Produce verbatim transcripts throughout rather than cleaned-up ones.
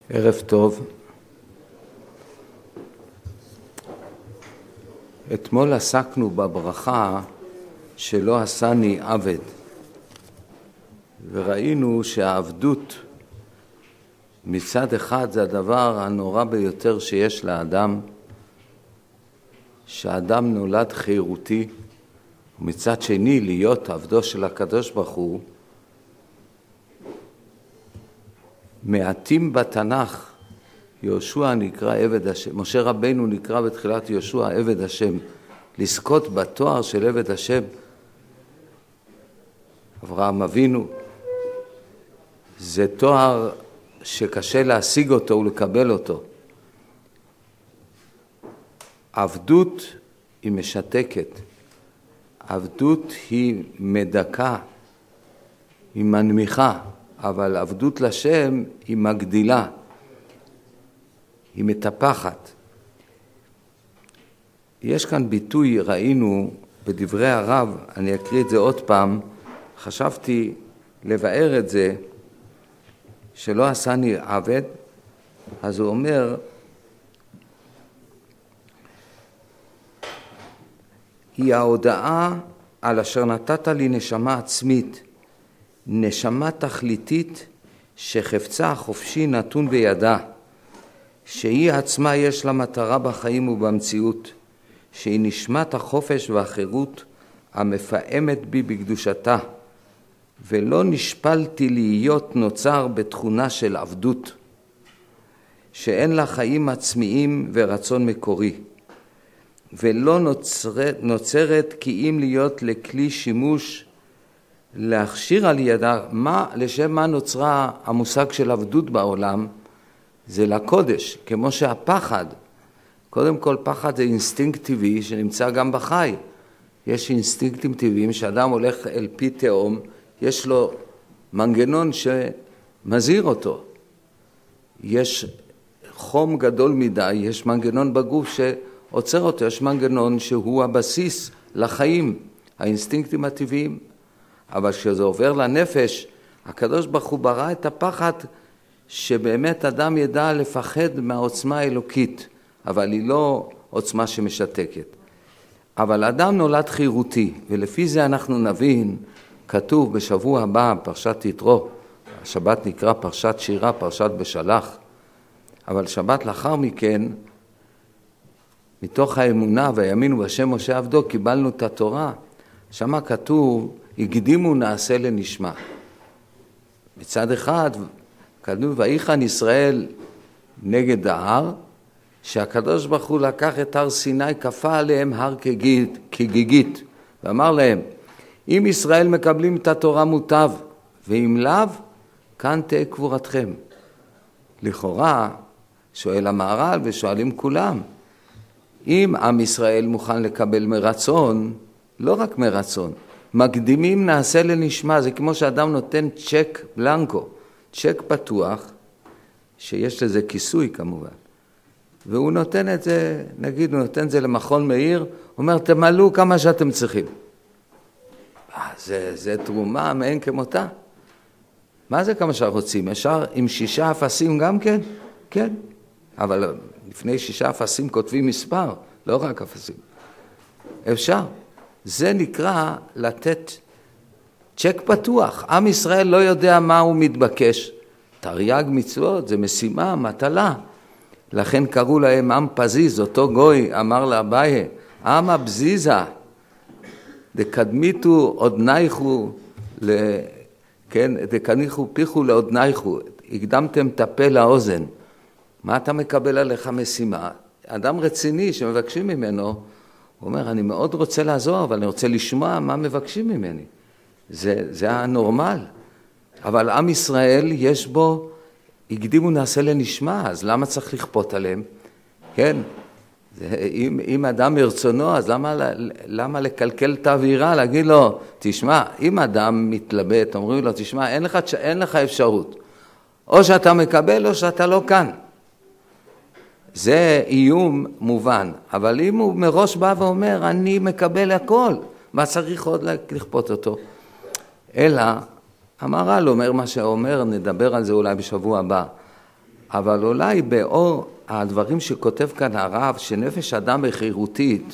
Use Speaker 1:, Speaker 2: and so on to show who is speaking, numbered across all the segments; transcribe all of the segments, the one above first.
Speaker 1: ערב טוב. אתמול עסקנו בברכה שלא עשני עבד, וראינו שהעבדות מצד אחד זה הדבר הנורא ביותר שיש לאדם, שהאדם נולד חירותי, ומצד שני להיות עבדו של הקדוש ברוך הוא. מעטים בתנ"ך יהושע נקרא עבד השם, משה רבנו נקרא בתחילת יהושע עבד השם, לזכות בתואר של עבד השם. אברהם אבינו, זה תואר שקשה להשיג אותו ולקבל אותו. עבדות היא משתקת, עבדות היא מדכא, היא מנמיכה, אבל עבדות לשם היא מגדילה, היא מטפחת. יש כאן ביטוי, ראינו בדברי הרב, אני אקריא את זה עוד פעם, חשבתי לבאר את זה, שלא עשני עבד, אז הוא אומר, היא ההודעה על אשר נתת לי נשמה עצמית, נשמה תכליתית שחפצה החופשי נתון בידה, שהיא עצמה יש לה מטרה בחיים ובמציאות, שהיא נשמת החופש והחירות המפעמת בי בקדושתה, ולא נשפלתי להיות נוצר בתכונה של עבדות, שאין לה חיים עצמיים ורצון מקורי, ולא נוצרת, נוצרת כי אם להיות לכלי שימוש להכשיר על ידה. מה, לשם מה נוצרה המושג של עבדות בעולם? זה לקודש, כמו שהפחד, קודם כל פחד זה אינסטינקט טבעי שנמצא גם בחי. יש אינסטינקטים טבעיים שאדם הולך אל פי תהום, יש לו מנגנון שמזהיר אותו. יש חום גדול מדי, יש מנגנון בגוף שעוצר אותו, יש מנגנון שהוא הבסיס לחיים, האינסטינקטים הטבעיים. אבל כשזה עובר לנפש, הקדוש ברוך הוא ברא את הפחד שבאמת אדם ידע לפחד מהעוצמה האלוקית, אבל היא לא עוצמה שמשתקת. אבל אדם נולד חירותי, ולפי זה אנחנו נבין, כתוב בשבוע הבא, פרשת יתרו, השבת נקרא פרשת שירה, פרשת בשלח, אבל שבת לאחר מכן, מתוך האמונה והאמינו בשם משה עבדו, קיבלנו את התורה. שמה כתוב, הקדימו נעשה לנשמה. מצד אחד, כתוב, ויחן ישראל נגד ההר, שהקדוש ברוך הוא לקח את הר סיני, כפה עליהם הר כגיגית, כגיגית, ואמר להם, אם ישראל מקבלים את התורה מוטב, ואם לאו, כאן תהיה קבורתכם. לכאורה, שואל המהר"ל ושואלים כולם, אם עם ישראל מוכן לקבל מרצון, לא רק מרצון, מקדימים נעשה לנשמה, זה כמו שאדם נותן צ'ק בלנקו, צ'ק פתוח, שיש לזה כיסוי כמובן, והוא נותן את זה, נגיד הוא נותן את זה למכון מאיר, אומר תמלאו כמה שאתם צריכים. זה, זה תרומה מאין כמותה. מה זה כמה שרוצים? אפשר עם שישה אפסים גם כן? כן. אבל לפני שישה אפסים כותבים מספר, לא רק אפסים. אפשר. זה נקרא לתת צ'ק פתוח. עם ישראל לא יודע מה הוא מתבקש. תרי"ג מצוות, זה משימה, מטלה. לכן קראו להם עם פזיז, אותו גוי אמר לאביי, עם הבזיזה, דקדמיתו עודנייכו, כן, דקניחו פיחו לעודנייכו, הקדמתם את הפה לאוזן. מה אתה מקבל עליך משימה? אדם רציני שמבקשים ממנו, הוא אומר, אני מאוד רוצה לעזור, אבל אני רוצה לשמוע מה מבקשים ממני. זה, זה הנורמל. אבל עם ישראל יש בו, הקדימו נעשה לנשמה, אז למה צריך לכפות עליהם? כן, זה, אם, אם אדם מרצונו, אז למה, למה לקלקל את האווירה, להגיד לו, תשמע, אם אדם מתלבט, אומרים לו, תשמע, אין לך, אין לך אפשרות. או שאתה מקבל או שאתה לא כאן. זה איום מובן, אבל אם הוא מראש בא ואומר, אני מקבל הכל, מה צריך עוד לכפות אותו? אלא, המהר"ל אומר מה שאומר, נדבר על זה אולי בשבוע הבא. אבל אולי באור הדברים שכותב כאן הרב, שנפש אדם בחירותית,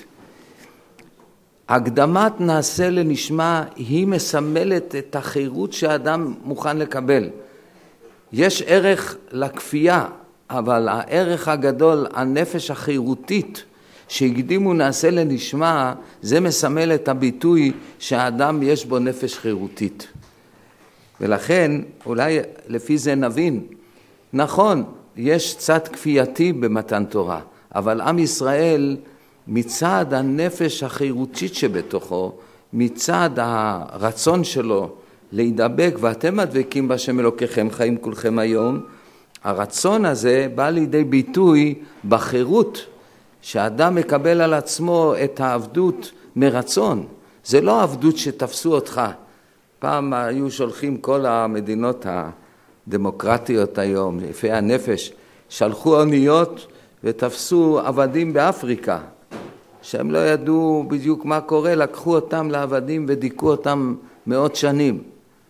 Speaker 1: הקדמת נעשה לנשמה היא מסמלת את החירות שהאדם מוכן לקבל. יש ערך לכפייה, אבל הערך הגדול, הנפש החירותית שהקדימו נעשה לנשמה, זה מסמל את הביטוי שהאדם יש בו נפש חירותית. ולכן אולי לפי זה נבין, נכון, יש צד כפייתי במתן תורה, אבל עם ישראל מצד הנפש החירותית שבתוכו, מצד הרצון שלו להידבק, ואתם מדבקים בשם אלוקיכם חיים כולכם היום, הרצון הזה בא לידי ביטוי בחירות, שהאדם מקבל על עצמו את העבדות מרצון. זה לא עבדות שתפסו אותך. פעם היו שולחים כל המדינות הדמוקרטיות היום, יפי הנפש, שלחו אוניות ותפסו עבדים באפריקה, שהם לא ידעו בדיוק מה קורה, לקחו אותם לעבדים ודיכאו אותם מאות שנים.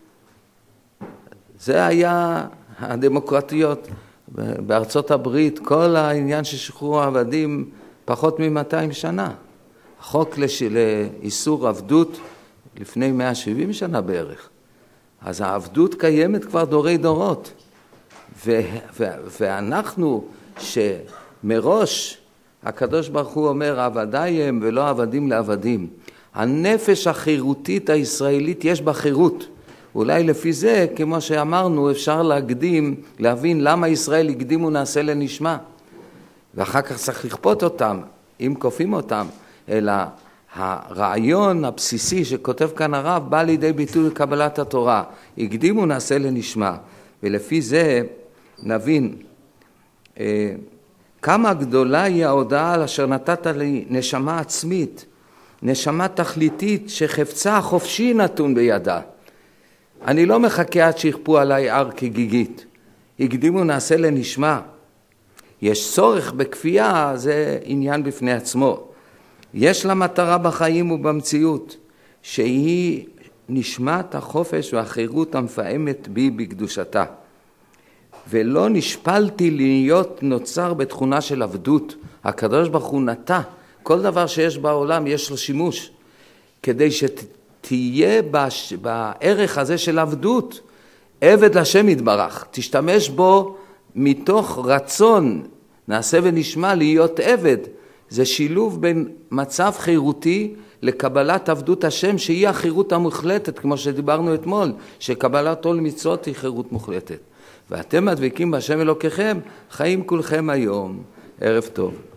Speaker 1: זה היה הדמוקרטיות. בארצות הברית כל העניין ששחררו עבדים פחות מ-מאתיים שנה. החוק לאיסור עבדות לפני מאה ושבעים שנה בערך. אז העבדות קיימת כבר דורי דורות. ו- ו- ואנחנו שמראש הקדוש ברוך הוא אומר עבדי הם ולא עבדים לעבדים. הנפש החירותית הישראלית יש בה חירות. אולי לפי זה, כמו שאמרנו, אפשר להקדים, להבין למה ישראל הקדימו נעשה לנשמה. ואחר כך צריך לכפות אותם, אם כופים אותם, אלא הרעיון הבסיסי שכותב כאן הרב בא לידי ביטוי לקבלת התורה. הקדימו נעשה לנשמה, ולפי זה נבין אה, כמה גדולה היא ההודעה על אשר נתת לי נשמה עצמית, נשמה תכליתית שחפצה חופשי נתון בידה. אני לא מחכה עד שיכפו עליי הר כגיגית. הקדימו נעשה לנשמה. יש צורך בכפייה, זה עניין בפני עצמו. יש לה מטרה בחיים ובמציאות, שהיא נשמת החופש והחירות המפעמת בי בקדושתה. ולא נשפלתי להיות נוצר בתכונה של עבדות. הקדוש ברוך הוא נטע. כל דבר שיש בעולם יש לו שימוש. כדי שתהיה בש... בערך הזה של עבדות, עבד לשם יתברך. תשתמש בו מתוך רצון, נעשה ונשמע להיות עבד. זה שילוב בין מצב חירותי לקבלת עבדות השם, שהיא החירות המוחלטת, כמו שדיברנו אתמול, שקבלת עול מצוות היא חירות מוחלטת. ואתם מדבקים בשם אלוקיכם, חיים כולכם היום. ערב טוב.